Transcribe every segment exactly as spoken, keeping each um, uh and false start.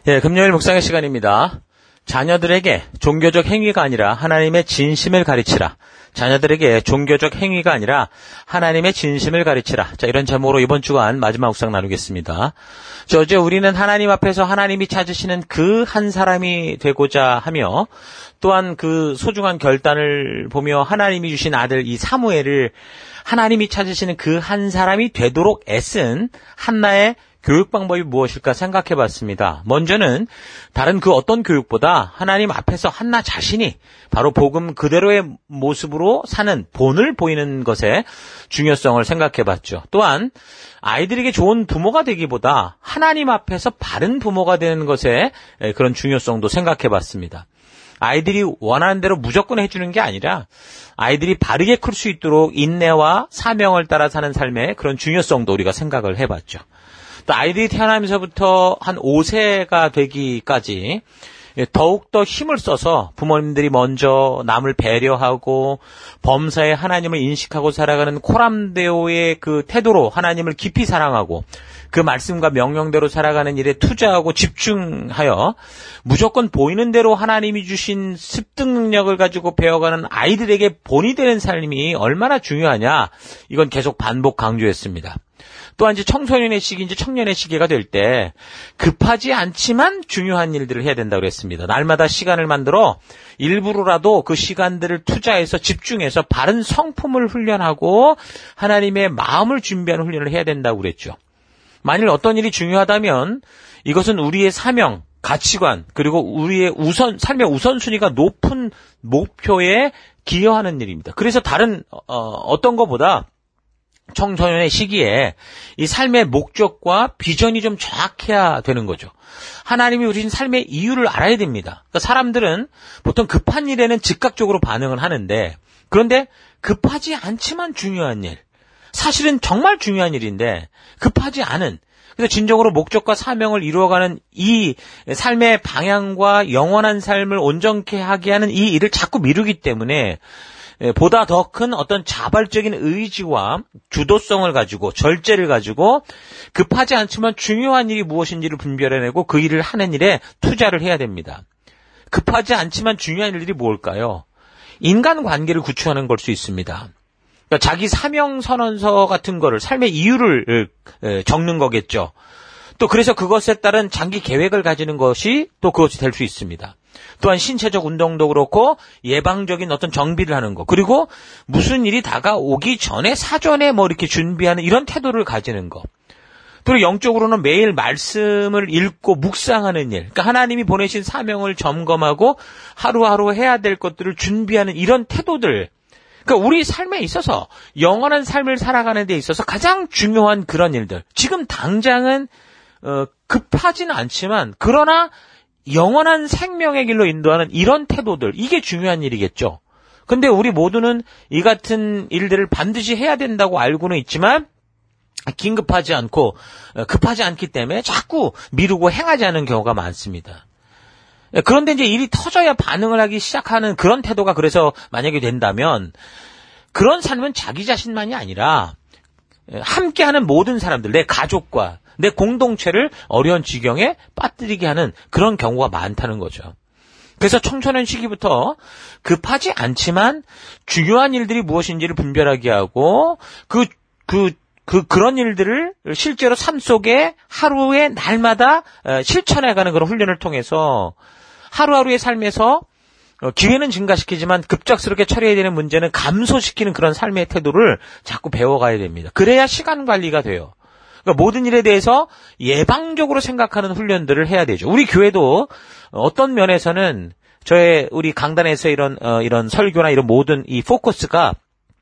예, 금요일 묵상의 시간입니다. 자녀들에게 종교적 행위가 아니라 하나님의 진심을 가르치라. 자녀들에게 종교적 행위가 아니라 하나님의 진심을 가르치라. 자, 이런 제목으로 이번 주간 마지막 묵상 나누겠습니다. 저 어제 우리는 하나님 앞에서 하나님이 찾으시는 그 한 사람이 되고자 하며 또한 그 소중한 결단을 보며 하나님이 주신 아들 이 사무엘을 하나님이 찾으시는 그 한 사람이 되도록 애쓴 한나의 교육 방법이 무엇일까 생각해 봤습니다. 먼저는 다른 그 어떤 교육보다 하나님 앞에서 한나 자신이 바로 복음 그대로의 모습으로 사는 본을 보이는 것의 중요성을 생각해 봤죠. 또한 아이들에게 좋은 부모가 되기보다 하나님 앞에서 바른 부모가 되는 것의 그런 중요성도 생각해 봤습니다. 아이들이 원하는 대로 무조건 해주는 게 아니라 아이들이 바르게 클 수 있도록 인내와 사명을 따라 사는 삶의 그런 중요성도 우리가 생각을 해봤죠. 또 아이들이 태어나면서부터 한 오 세가 되기까지 더욱더 힘을 써서 부모님들이 먼저 남을 배려하고 범사에 하나님을 인식하고 살아가는 코람데오의 그 태도로 하나님을 깊이 사랑하고 그 말씀과 명령대로 살아가는 일에 투자하고 집중하여 무조건 보이는 대로 하나님이 주신 습득 능력을 가지고 배워가는 아이들에게 본이 되는 삶이 얼마나 중요하냐, 이건 계속 반복 강조했습니다. 또한 이제 청소년의 시기, 이제 청년의 시기가 될 때 급하지 않지만 중요한 일들을 해야 된다고 그랬습니다. 날마다 시간을 만들어 일부러라도 그 시간들을 투자해서 집중해서 바른 성품을 훈련하고 하나님의 마음을 준비하는 훈련을 해야 된다고 그랬죠. 만일 어떤 일이 중요하다면 이것은 우리의 사명, 가치관, 그리고 우리의 우선, 삶의 우선순위가 높은 목표에 기여하는 일입니다. 그래서 다른 어, 어떤 것보다 청소년의 시기에 이 삶의 목적과 비전이 좀 정확해야 되는 거죠. 하나님이 우리 삶의 이유를 알아야 됩니다. 그러니까 사람들은 보통 급한 일에는 즉각적으로 반응을 하는데, 그런데 급하지 않지만 중요한 일, 사실은 정말 중요한 일인데 급하지 않은, 그래서 진정으로 목적과 사명을 이루어가는 이 삶의 방향과 영원한 삶을 온전케 하게 하는 이 일을 자꾸 미루기 때문에 보다 더 큰 어떤 자발적인 의지와 주도성을 가지고 절제를 가지고 급하지 않지만 중요한 일이 무엇인지를 분별해내고 그 일을 하는 일에 투자를 해야 됩니다. 급하지 않지만 중요한 일들이 뭘까요? 인간관계를 구축하는 걸 수 있습니다. 그러니까 자기 사명선언서 같은 거를, 삶의 이유를 적는 거겠죠. 또 그래서 그것에 따른 장기 계획을 가지는 것이 또 그것이 될 수 있습니다. 또한 신체적 운동도 그렇고 예방적인 어떤 정비를 하는 거, 그리고 무슨 일이 다가오기 전에 사전에 뭐 이렇게 준비하는 이런 태도를 가지는 거. 또 영적으로는 매일 말씀을 읽고 묵상하는 일, 그러니까 하나님이 보내신 사명을 점검하고 하루하루 해야 될 것들을 준비하는 이런 태도들. 그러니까 우리 삶에 있어서 영원한 삶을 살아가는 데 있어서 가장 중요한 그런 일들. 지금 당장은 어, 급하지는 않지만 그러나 영원한 생명의 길로 인도하는 이런 태도들, 이게 중요한 일이겠죠. 근데 우리 모두는 이 같은 일들을 반드시 해야 된다고 알고는 있지만 긴급하지 않고 급하지 않기 때문에 자꾸 미루고 행하지 않는 경우가 많습니다. 그런데 이제 일이 터져야 반응을 하기 시작하는 그런 태도가 그래서 만약에 된다면 그런 삶은 자기 자신만이 아니라 함께하는 모든 사람들, 내 가족과 내 공동체를 어려운 지경에 빠뜨리게 하는 그런 경우가 많다는 거죠. 그래서 청소년 시기부터 급하지 않지만 중요한 일들이 무엇인지를 분별하게 하고 그, 그, 그, 그런 일들을 실제로 삶 속에 하루에 날마다 실천해가는 그런 훈련을 통해서 하루하루의 삶에서 기회는 증가시키지만 급작스럽게 처리해야 되는 문제는 감소시키는 그런 삶의 태도를 자꾸 배워가야 됩니다. 그래야 시간 관리가 돼요. 그러니까 모든 일에 대해서 예방적으로 생각하는 훈련들을 해야 되죠. 우리 교회도 어떤 면에서는 저의 우리 강단에서 이런 어, 이런 설교나 이런 모든 이 포커스가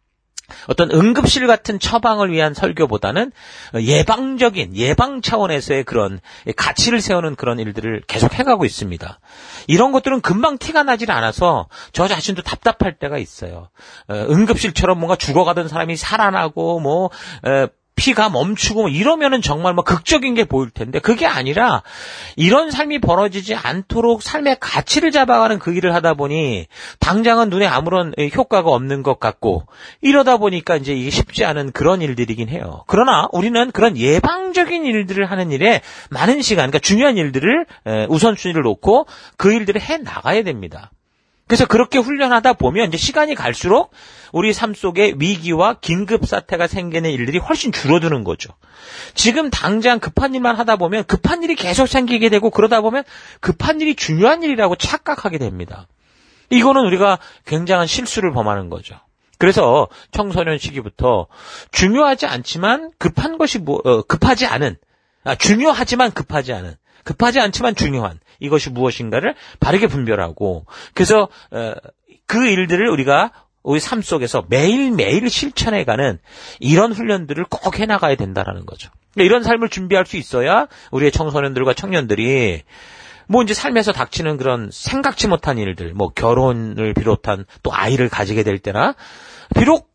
어떤 응급실 같은 처방을 위한 설교보다는 예방적인, 예방 차원에서의 그런 가치를 세우는 그런 일들을 계속 해가고 있습니다. 이런 것들은 금방 티가 나질 않아서 저 자신도 답답할 때가 있어요. 응급실처럼 뭔가 죽어가던 사람이 살아나고 뭐 피가 멈추고 이러면은 정말 뭐 극적인 게 보일 텐데 그게 아니라 이런 삶이 벌어지지 않도록 삶의 가치를 잡아가는 그 일을 하다 보니 당장은 눈에 아무런 효과가 없는 것 같고 이러다 보니까 이제 이게 쉽지 않은 그런 일들이긴 해요. 그러나 우리는 그런 예방적인 일들을 하는 일에 많은 시간, 그러니까 중요한 일들을 우선순위를 놓고 그 일들을 해 나가야 됩니다. 그래서 그렇게 훈련하다 보면 이제 시간이 갈수록 우리 삶 속에 위기와 긴급 사태가 생기는 일들이 훨씬 줄어드는 거죠. 지금 당장 급한 일만 하다 보면 급한 일이 계속 생기게 되고 그러다 보면 급한 일이 중요한 일이라고 착각하게 됩니다. 이거는 우리가 굉장한 실수를 범하는 거죠. 그래서 청소년 시기부터 중요하지 않지만 급한 것이 뭐, 어, 급하지 않은, 아, 중요하지만 급하지 않은, 급하지 않지만 중요한 이것이 무엇인가를 바르게 분별하고 그래서 어, 그 일들을 우리가 우리 삶 속에서 매일매일 실천해가는 이런 훈련들을 꼭 해나가야 된다는 거죠. 이런 삶을 준비할 수 있어야 우리의 청소년들과 청년들이 뭐 이제 삶에서 닥치는 그런 생각지 못한 일들, 뭐 결혼을 비롯한 또 아이를 가지게 될 때나 비록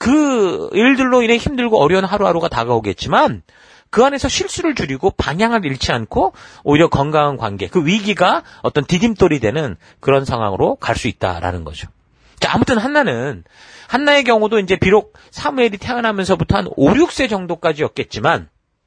그 일들로 인해 힘들고 어려운 하루하루가 다가오겠지만 그 안에서 실수를 줄이고 방향을 잃지 않고 오히려 건강한 관계, 그 위기가 어떤 디딤돌이 되는 그런 상황으로 갈 수 있다라는 거죠. 자, 아무튼 한나는, 한나의 경우도 이제 비록 사무엘이 태어나면서부터 한 오, 육 세 정도까지였겠지만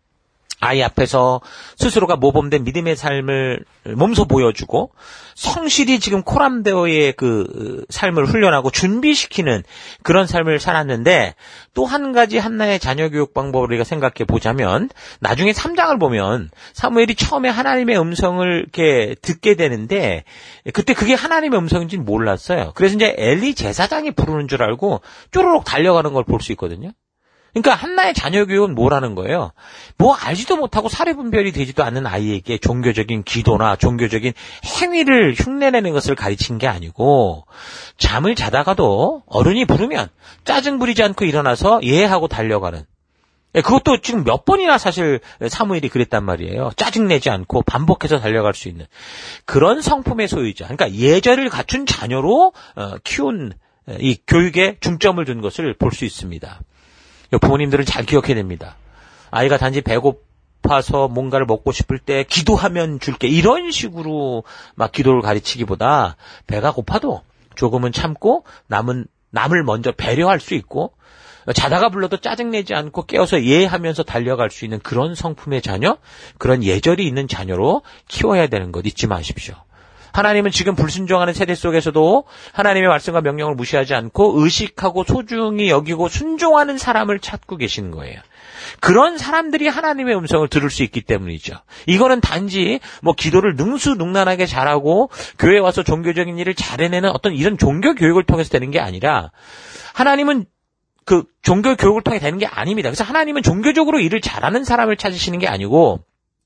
아이 앞에서 스스로가 모범된 믿음의 삶을 몸소 보여주고 성실히 지금 코람데오의 그 삶을 훈련하고 준비시키는 그런 삶을 살았는데 또 한 가지 한나의 자녀 교육 방법을 우리가 생각해 보자면 나중에 삼 장을 보면 사무엘이 처음에 하나님의 음성을 이렇게 듣게 되는데 그때 그게 하나님의 음성인지는 몰랐어요. 그래서 이제 엘리 제사장이 부르는 줄 알고 쪼르륵 달려가는 걸 볼 수 있거든요. 그러니까 한나의 자녀 교육은 뭐라는 거예요? 뭐 알지도 못하고 사례분별이 되지도 않는 아이에게 종교적인 기도나 종교적인 행위를 흉내내는 것을 가르친 게 아니고 잠을 자다가도 어른이 부르면 짜증 부리지 않고 일어나서 예하고 달려가는, 그것도 지금 몇 번이나 사실 사무엘이 그랬단 말이에요. 짜증내지 않고 반복해서 달려갈 수 있는 그런 성품의 소유자, 그러니까 예절을 갖춘 자녀로 키운 이 교육에 중점을 둔 것을 볼 수 있습니다. 부모님들은 잘 기억해야 됩니다. 아이가 단지 배고파서 뭔가를 먹고 싶을 때 기도하면 줄게 이런 식으로 막 기도를 가르치기보다 배가 고파도 조금은 참고 남은 남을 먼저 배려할 수 있고 자다가 불러도 짜증내지 않고 깨워서 예하면서 달려갈 수 있는 그런 성품의 자녀, 그런 예절이 있는 자녀로 키워야 되는 것 잊지 마십시오. 하나님은 지금 불순종하는 세대 속에서도 하나님의 말씀과 명령을 무시하지 않고 의식하고 소중히 여기고 순종하는 사람을 찾고 계시는 거예요. 그런 사람들이 하나님의 음성을 들을 수 있기 때문이죠. 이거는 단지 뭐 기도를 능수능란하게 잘하고 교회에 와서 종교적인 일을 잘해내는 어떤 이런 종교 교육을 통해서 되는 게 아니라 하나님은 그 종교 교육을 통해 되는 게 아닙니다. 그래서 하나님은 종교적으로 일을 잘하는 사람을 찾으시는 게 아니고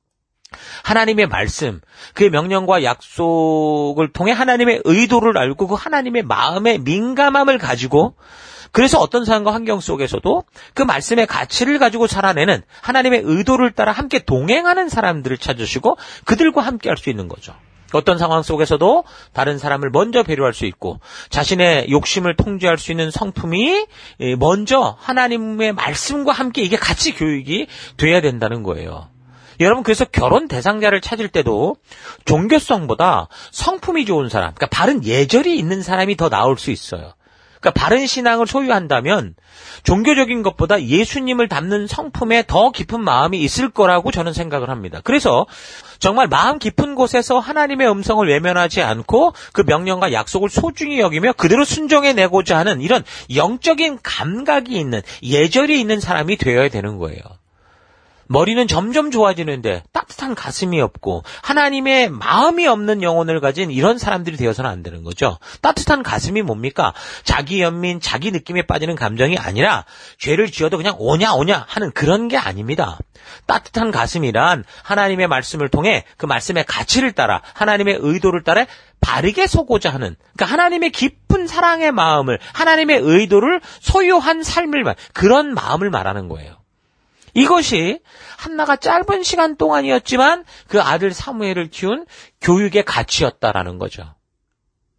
하나님의 말씀, 그의 명령과 약속을 통해 하나님의 의도를 알고 그 하나님의 마음의 민감함을 가지고 그래서 어떤 상황과 환경 속에서도 그 말씀의 가치를 가지고 살아내는 하나님의 의도를 따라 함께 동행하는 사람들을 찾으시고 그들과 함께 할 수 있는 거죠. 어떤 상황 속에서도 다른 사람을 먼저 배려할 수 있고 자신의 욕심을 통제할 수 있는 성품이 먼저 하나님의 말씀과 함께 이게 같이 교육이 돼야 된다는 거예요. 여러분, 그래서 결혼 대상자를 찾을 때도 종교성보다 성품이 좋은 사람, 그러니까 바른 예절이 있는 사람이 더 나올 수 있어요. 그러니까 바른 신앙을 소유한다면 종교적인 것보다 예수님을 닮는 성품에 더 깊은 마음이 있을 거라고 저는 생각을 합니다. 그래서 정말 마음 깊은 곳에서 하나님의 음성을 외면하지 않고 그 명령과 약속을 소중히 여기며 그대로 순종해내고자 하는 이런 영적인 감각이 있는, 예절이 있는 사람이 되어야 되는 거예요. 머리는 점점 좋아지는데 따뜻한 가슴이 없고 하나님의 마음이 없는 영혼을 가진 이런 사람들이 되어서는 안 되는 거죠. 따뜻한 가슴이 뭡니까? 자기 연민, 자기 느낌에 빠지는 감정이 아니라 죄를 지어도 그냥 오냐 오냐 하는 그런 게 아닙니다. 따뜻한 가슴이란 하나님의 말씀을 통해 그 말씀의 가치를 따라 하나님의 의도를 따라 바르게 서고자 하는, 그러니까 하나님의 깊은 사랑의 마음을, 하나님의 의도를 소유한 삶을 말, 그런 마음을 말하는 거예요. 이것이 한나가 짧은 시간 동안이었지만 그 아들 사무엘을 키운 교육의 가치였다라는 거죠.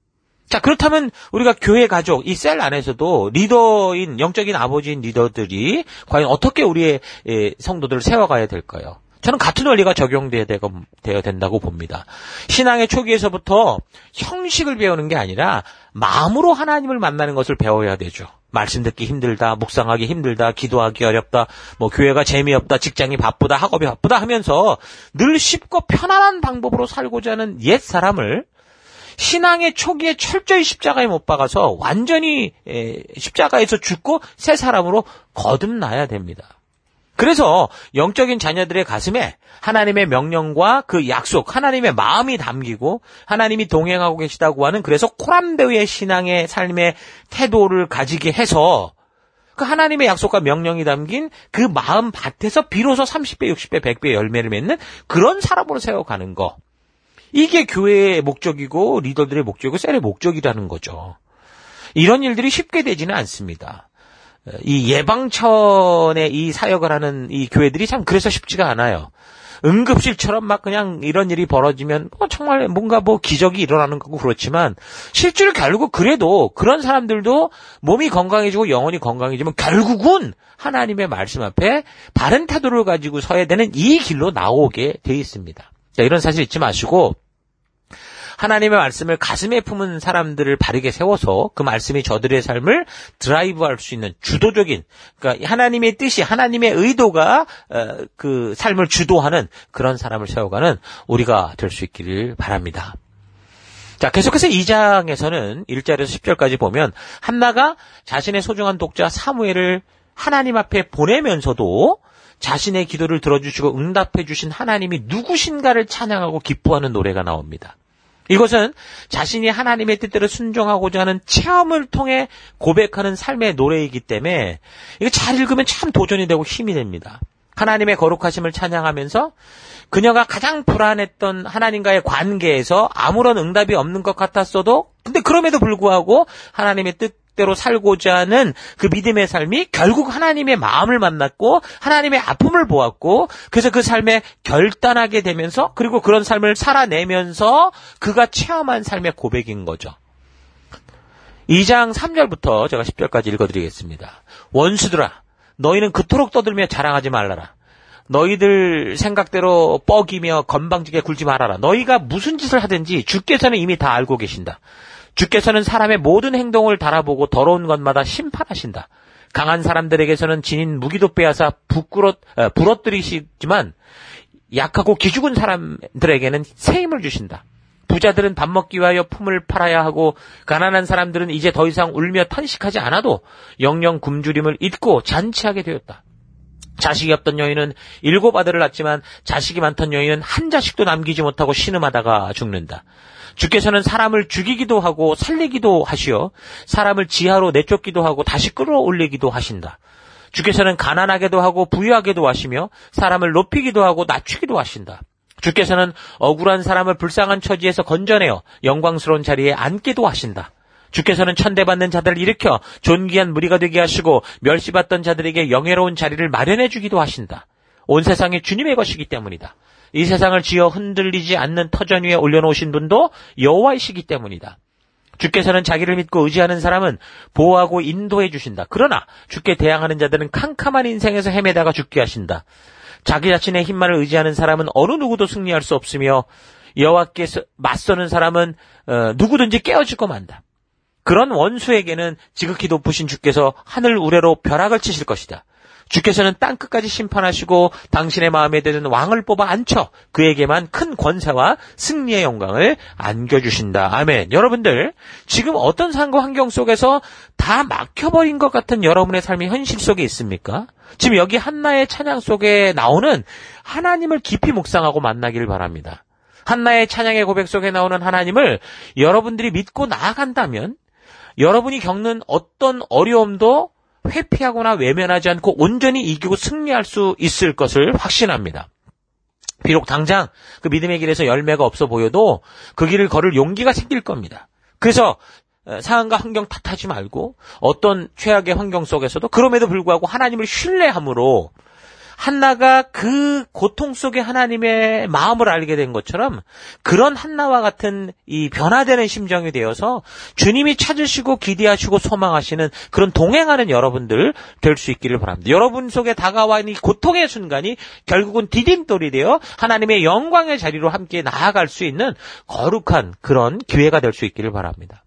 자, 그렇다면 우리가 교회 가족, 이 셀 안에서도 리더인, 영적인 아버지인 리더들이 과연 어떻게 우리의 성도들을 세워가야 될까요? 저는 같은 원리가 적용돼야 되어야 된다고 봅니다. 신앙의 초기에서부터 형식을 배우는 게 아니라 마음으로 하나님을 만나는 것을 배워야 되죠. 말씀 듣기 힘들다, 묵상하기 힘들다, 기도하기 어렵다, 뭐 교회가 재미없다, 직장이 바쁘다, 학업이 바쁘다 하면서 늘 쉽고 편안한 방법으로 살고자 하는 옛 사람을 신앙의 초기에 철저히 십자가에 못 박아서 완전히 십자가에서 죽고 새 사람으로 거듭나야 됩니다. 그래서 영적인 자녀들의 가슴에 하나님의 명령과 그 약속, 하나님의 마음이 담기고 하나님이 동행하고 계시다고 하는 그래서 코람데오의 신앙의 삶의 태도를 가지게 해서 그 하나님의 약속과 명령이 담긴 그 마음 밭에서 비로소 삼십 배, 육십 배, 백 배 열매를 맺는 그런 사람으로 세워가는 거. 이게 교회의 목적이고 리더들의 목적이고 셀의 목적이라는 거죠. 이런 일들이 쉽게 되지는 않습니다. 이 예방천의 이 사역을 하는 이 교회들이 참 그래서 쉽지가 않아요. 응급실처럼 막 그냥 이런 일이 벌어지면 뭐 정말 뭔가 뭐 기적이 일어나는 거고 그렇지만 실제로 결국 그래도 그런 사람들도 몸이 건강해지고 영혼이 건강해지면 결국은 하나님의 말씀 앞에 바른 태도를 가지고 서야 되는 이 길로 나오게 돼 있습니다. 자, 이런 사실 잊지 마시고 하나님의 말씀을 가슴에 품은 사람들을 바르게 세워서 그 말씀이 저들의 삶을 드라이브할 수 있는 주도적인, 그러니까 하나님의 뜻이, 하나님의 의도가 그 삶을 주도하는 그런 사람을 세워가는 우리가 될 수 있기를 바랍니다. 자, 계속해서 이 장에서는 일 절에서 십 절까지 보면 한나가 자신의 소중한 독자 사무엘을 하나님 앞에 보내면서도 자신의 기도를 들어주시고 응답해 주신 하나님이 누구신가를 찬양하고 기뻐하는 노래가 나옵니다. 이것은 자신이 하나님의 뜻대로 순종하고자 하는 체험을 통해 고백하는 삶의 노래이기 때문에 이거 잘 읽으면 참 도전이 되고 힘이 됩니다. 하나님의 거룩하심을 찬양하면서 그녀가 가장 불안했던 하나님과의 관계에서 아무런 응답이 없는 것 같았어도 근데 그럼에도 불구하고 하나님의 뜻대로 살고자 하는 그 믿음의 삶이 결국 하나님의 마음을 만났고 하나님의 아픔을 보았고 그래서 그 삶에 결단하게 되면서 그리고 그런 삶을 살아내면서 그가 체험한 삶의 고백인 거죠. 이 장 삼 절부터 제가 십 절까지 읽어드리겠습니다. 원수들아 너희는 그토록 떠들며 자랑하지 말라라. 너희들 생각대로 뻐기며 건방지게 굴지 말아라. 너희가 무슨 짓을 하든지 주께서는 이미 다 알고 계신다. 주께서는 사람의 모든 행동을 달아보고 더러운 것마다 심판하신다. 강한 사람들에게서는 지닌 무기도 빼앗아 부끄러, 부러뜨리시지만 약하고 기죽은 사람들에게는 새 힘을 주신다. 부자들은 밥 먹기 위하여 품을 팔아야 하고 가난한 사람들은 이제 더 이상 울며 탄식하지 않아도 영영 굶주림을 잊고 잔치하게 되었다. 자식이 없던 여인은 일곱 아들을 낳지만 자식이 많던 여인은 한 자식도 남기지 못하고 신음하다가 죽는다. 주께서는 사람을 죽이기도 하고 살리기도 하시어 사람을 지하로 내쫓기도 하고 다시 끌어올리기도 하신다. 주께서는 가난하게도 하고 부유하게도 하시며 사람을 높이기도 하고 낮추기도 하신다. 주께서는 억울한 사람을 불쌍한 처지에서 건져내어 영광스러운 자리에 앉기도 하신다. 주께서는 천대받는 자들을 일으켜 존귀한 무리가 되게 하시고 멸시받던 자들에게 영예로운 자리를 마련해 주기도 하신다. 온 세상이 주님의 것이기 때문이다. 이 세상을 지어 흔들리지 않는 터전 위에 올려놓으신 분도 여호와이시기 때문이다. 주께서는 자기를 믿고 의지하는 사람은 보호하고 인도해 주신다. 그러나 주께 대항하는 자들은 캄캄한 인생에서 헤매다가 죽게 하신다. 자기 자신의 힘만을 의지하는 사람은 어느 누구도 승리할 수 없으며 여호와께 맞서는 사람은 어, 누구든지 깨어지고 만다. 그런 원수에게는 지극히 높으신 주께서 하늘 우레로 벼락을 치실 것이다. 주께서는 땅끝까지 심판하시고 당신의 마음에 드는 왕을 뽑아 앉혀 그에게만 큰 권세와 승리의 영광을 안겨주신다. 아멘. 여러분들 지금 어떤 삶과 환경 속에서 다 막혀버린 것 같은 여러분의 삶이 현실 속에 있습니까? 지금 여기 한나의 찬양 속에 나오는 하나님을 깊이 묵상하고 만나기를 바랍니다. 한나의 찬양의 고백 속에 나오는 하나님을 여러분들이 믿고 나아간다면 여러분이 겪는 어떤 어려움도 회피하거나 외면하지 않고 온전히 이기고 승리할 수 있을 것을 확신합니다. 비록 당장 그 믿음의 길에서 열매가 없어 보여도 그 길을 걸을 용기가 생길 겁니다. 그래서 상황과 환경 탓하지 말고 어떤 최악의 환경 속에서도 그럼에도 불구하고 하나님을 신뢰함으로 한나가 그 고통 속에 하나님의 마음을 알게 된 것처럼 그런 한나와 같은 이 변화되는 심정이 되어서 주님이 찾으시고 기대하시고 소망하시는 그런 동행하는 여러분들 될 수 있기를 바랍니다. 여러분 속에 다가와 있는 이 고통의 순간이 결국은 디딤돌이 되어 하나님의 영광의 자리로 함께 나아갈 수 있는 거룩한 그런 기회가 될 수 있기를 바랍니다.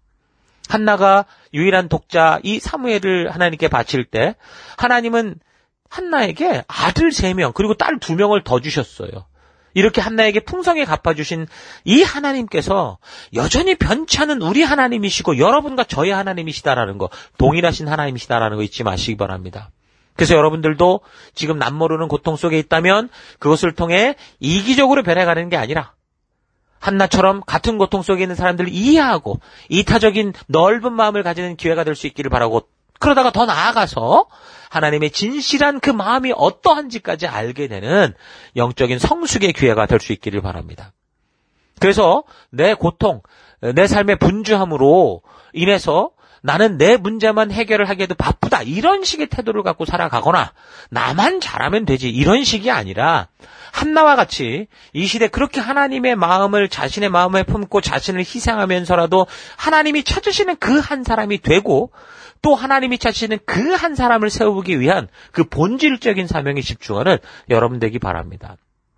한나가 유일한 독자 이 사무엘을 하나님께 바칠 때 하나님은 한나에게 아들 세 명 그리고 딸 두 명을 더 주셨어요. 이렇게 한나에게 풍성히 갚아주신 이 하나님께서 여전히 변치 않은 우리 하나님이시고 여러분과 저의 하나님이시다라는 거, 동일하신 하나님이시다라는 거 잊지 마시기 바랍니다. 그래서 여러분들도 지금 남모르는 고통 속에 있다면 그것을 통해 이기적으로 변해가는 게 아니라 한나처럼 같은 고통 속에 있는 사람들을 이해하고 이타적인 넓은 마음을 가지는 기회가 될 수 있기를 바라고, 그러다가 더 나아가서 하나님의 진실한 그 마음이 어떠한지까지 알게 되는 영적인 성숙의 기회가 될 수 있기를 바랍니다. 그래서 내 고통, 내 삶의 분주함으로 인해서 나는 내 문제만 해결을 하기에도 바쁘다, 이런 식의 태도를 갖고 살아가거나 나만 잘하면 되지, 이런 식이 아니라 한나와 같이 이 시대 그렇게 하나님의 마음을 자신의 마음에 품고 자신을 희생하면서라도 하나님이 찾으시는 그 한 사람이 되고 또 하나님이 찾으시는 그 한 사람을 세우기 위한 그 본질적인 사명에 집중하는 여러분 되기 바랍니다.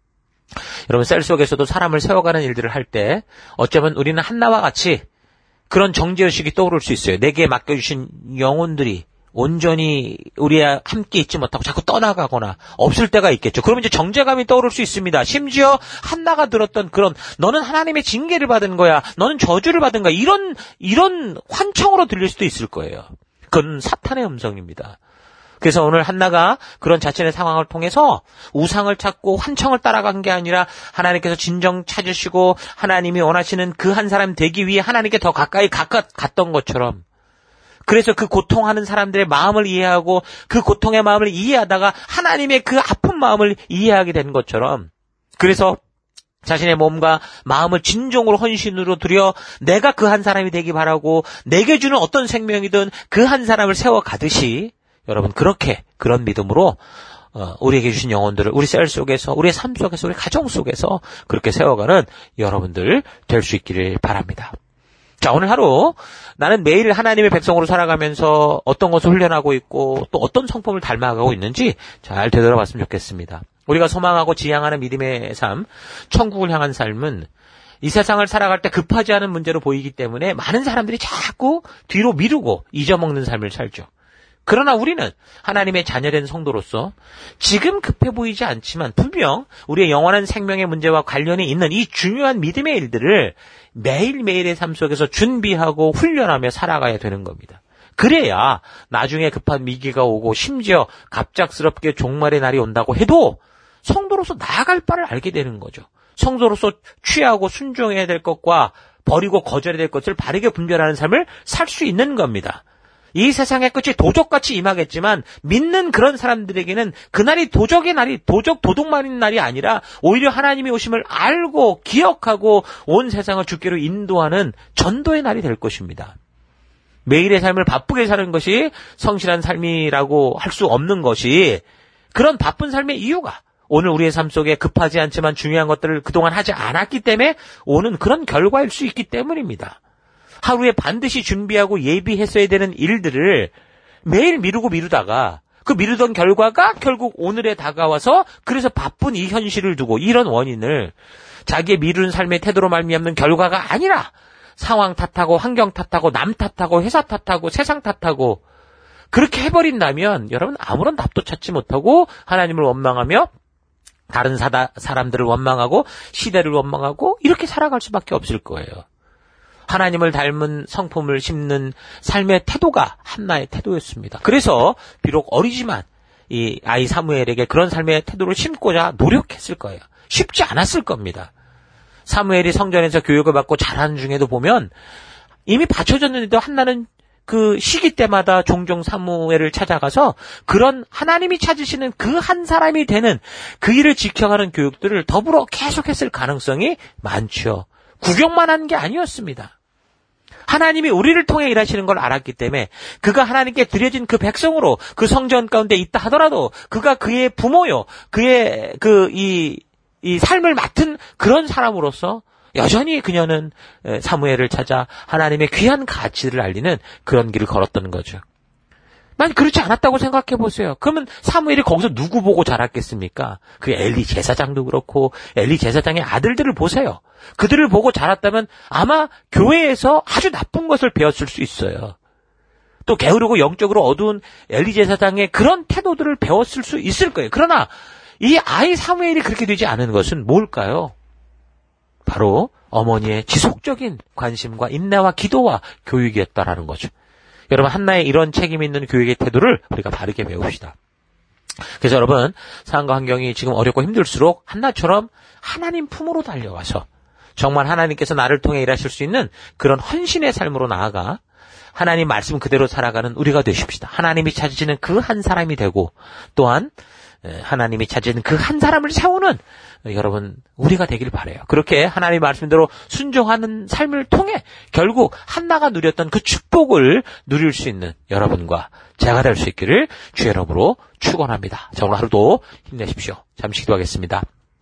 여러분, 셀 속에서도 사람을 세워가는 일들을 할 때 어쩌면 우리는 한나와 같이 그런 정죄의식이 떠오를 수 있어요. 내게 맡겨주신 영혼들이 온전히 우리와 함께 있지 못하고 자꾸 떠나가거나 없을 때가 있겠죠. 그러면 이제 정죄감이 떠오를 수 있습니다. 심지어 한나가 들었던 그런 너는 하나님의 징계를 받은 거야, 너는 저주를 받은 거야, 이런 이런 환청으로 들릴 수도 있을 거예요. 그건 사탄의 음성입니다. 그래서 오늘 한나가 그런 자신의 상황을 통해서 우상을 찾고 환청을 따라간 게 아니라 하나님께서 진정 찾으시고 하나님이 원하시는 그 한 사람 되기 위해 하나님께 더 가까이 가까 갔던 것처럼, 그래서 그 고통하는 사람들의 마음을 이해하고 그 고통의 마음을 이해하다가 하나님의 그 아픈 마음을 이해하게 된 것처럼, 그래서 자신의 몸과 마음을 진정으로 헌신으로 드려 내가 그 한 사람이 되기 바라고 내게 주는 어떤 생명이든 그 한 사람을 세워가듯이 여러분 그렇게 그런 믿음으로 어, 우리에게 주신 영혼들을 우리 셀 속에서, 우리의 삶 속에서, 우리 가정 속에서 그렇게 세워가는 여러분들 될 수 있기를 바랍니다. 자, 오늘 하루 나는 매일 하나님의 백성으로 살아가면서 어떤 것을 훈련하고 있고 또 어떤 성품을 닮아가고 있는지 잘 되돌아봤으면 좋겠습니다. 우리가 소망하고 지향하는 믿음의 삶, 천국을 향한 삶은 이 세상을 살아갈 때 급하지 않은 문제로 보이기 때문에 많은 사람들이 자꾸 뒤로 미루고 잊어먹는 삶을 살죠. 그러나 우리는 하나님의 자녀된 성도로서 지금 급해 보이지 않지만 분명 우리의 영원한 생명의 문제와 관련이 있는 이 중요한 믿음의 일들을 매일매일의 삶 속에서 준비하고 훈련하며 살아가야 되는 겁니다. 그래야 나중에 급한 위기가 오고 심지어 갑작스럽게 종말의 날이 온다고 해도 성도로서 나아갈 바를 알게 되는 거죠. 성도로서 취하고 순종해야 될 것과 버리고 거절해야 될 것을 바르게 분별하는 삶을 살 수 있는 겁니다. 이 세상의 끝이 도적같이 임하겠지만 믿는 그런 사람들에게는 그날이 도적의 날이, 도적 도둑만인 날이 아니라 오히려 하나님이 오심을 알고 기억하고 온 세상을 주께로 인도하는 전도의 날이 될 것입니다. 매일의 삶을 바쁘게 사는 것이 성실한 삶이라고 할 수 없는 것이, 그런 바쁜 삶의 이유가 오늘 우리의 삶 속에 급하지 않지만 중요한 것들을 그동안 하지 않았기 때문에 오는 그런 결과일 수 있기 때문입니다. 하루에 반드시 준비하고 예비했어야 되는 일들을 매일 미루고 미루다가 그 미루던 결과가 결국 오늘에 다가와서 그래서 바쁜 이 현실을 두고 이런 원인을 자기의 미루는 삶의 태도로 말미암는 결과가 아니라 상황 탓하고 환경 탓하고 남 탓하고 회사 탓하고 세상 탓하고 그렇게 해버린다면 여러분 아무런 답도 찾지 못하고 하나님을 원망하며 다른 사다, 사람들을 원망하고 시대를 원망하고 이렇게 살아갈 수밖에 없을 거예요. 하나님을 닮은 성품을 심는 삶의 태도가 한나의 태도였습니다. 그래서 비록 어리지만 이 아이 사무엘에게 그런 삶의 태도를 심고자 노력했을 거예요. 쉽지 않았을 겁니다. 사무엘이 성전에서 교육을 받고 자라는 중에도 보면 이미 받쳐졌는데도 한나는 그 시기 때마다 종종 사무엘을 찾아가서 그런 하나님이 찾으시는 그 한 사람이 되는 그 일을 지켜가는 교육들을 더불어 계속했을 가능성이 많죠. 구경만 한 게 아니었습니다. 하나님이 우리를 통해 일하시는 걸 알았기 때문에 그가 하나님께 드려진 그 백성으로 그 성전 가운데 있다 하더라도 그가 그의 부모요, 그의 그 이 이 삶을 맡은 그런 사람으로서 여전히 그녀는 사무엘을 찾아 하나님의 귀한 가치를 알리는 그런 길을 걸었던 거죠. 만 그렇지 않았다고 생각해 보세요. 그러면 사무엘이 거기서 누구 보고 자랐겠습니까? 그 엘리 제사장도 그렇고 엘리 제사장의 아들들을 보세요. 그들을 보고 자랐다면 아마 교회에서 아주 나쁜 것을 배웠을 수 있어요. 또 게으르고 영적으로 어두운 엘리 제사장의 그런 태도들을 배웠을 수 있을 거예요. 그러나 이 아이 사무엘이 그렇게 되지 않은 것은 뭘까요? 바로 어머니의 지속적인 관심과 인내와 기도와 교육이었다라는 거죠. 여러분, 한나의 이런 책임 있는 교육의 태도를 우리가 바르게 배웁시다. 그래서 여러분, 상황과 환경이 지금 어렵고 힘들수록 한나처럼 하나님 품으로 달려와서 정말 하나님께서 나를 통해 일하실 수 있는 그런 헌신의 삶으로 나아가 하나님 말씀 그대로 살아가는 우리가 되십시다. 하나님이 찾으시는 그 한 사람이 되고 또한 하나님이 찾으시는 그 한 사람을 세우는 여러분 우리가 되길 바라요. 그렇게 하나님의 말씀대로 순종하는 삶을 통해 결국 한나가 누렸던 그 축복을 누릴 수 있는 여러분과 제가 될 수 있기를 주의 이름으로 축원합니다. 자, 오늘 하루도 힘내십시오. 잠시 기도하겠습니다.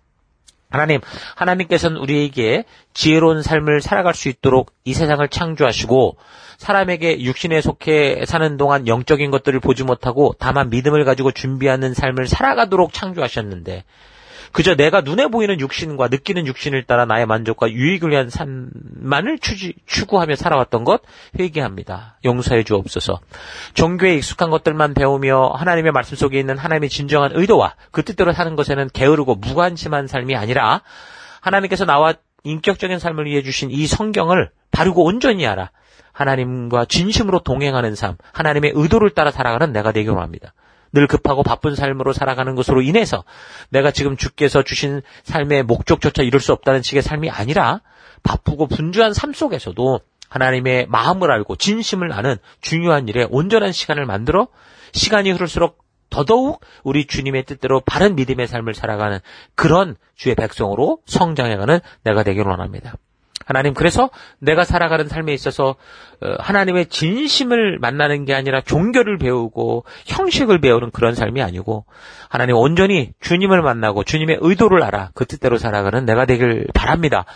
하나님, 하나님께서는 우리에게 지혜로운 삶을 살아갈 수 있도록 이 세상을 창조하시고 사람에게 육신에 속해 사는 동안 영적인 것들을 보지 못하고 다만 믿음을 가지고 준비하는 삶을 살아가도록 창조하셨는데 그저 내가 눈에 보이는 육신과 느끼는 육신을 따라 나의 만족과 유익을 위한 삶만을 추지, 추구하며 살아왔던 것 회개합니다. 용서해 주옵소서. 종교에 익숙한 것들만 배우며 하나님의 말씀 속에 있는 하나님의 진정한 의도와 그 뜻대로 사는 것에는 게으르고 무관심한 삶이 아니라 하나님께서 나와 인격적인 삶을 위해 주신 이 성경을 바르고 온전히 알아 하나님과 진심으로 동행하는 삶, 하나님의 의도를 따라 살아가는 내가 되길 원합니다. 늘 급하고 바쁜 삶으로 살아가는 것으로 인해서 내가 지금 주께서 주신 삶의 목적조차 이룰 수 없다는 식의 삶이 아니라 바쁘고 분주한 삶 속에서도 하나님의 마음을 알고 진심을 아는 중요한 일에 온전한 시간을 만들어 시간이 흐를수록 더더욱 우리 주님의 뜻대로 바른 믿음의 삶을 살아가는 그런 주의 백성으로 성장해가는 내가 되기를 원합니다. 하나님, 그래서 내가 살아가는 삶에 있어서 하나님의 진심을 만나는 게 아니라 종교를 배우고 형식을 배우는 그런 삶이 아니고 하나님 온전히 주님을 만나고 주님의 의도를 알아 그 뜻대로 살아가는 내가 되길 바랍니다.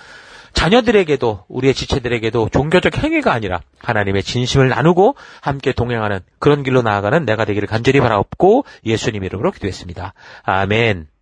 자녀들에게도 우리의 지체들에게도 종교적 행위가 아니라 하나님의 진심을 나누고 함께 동행하는 그런 길로 나아가는 내가 되기를 간절히 바라옵고 예수님 이름으로 기도했습니다. 아멘.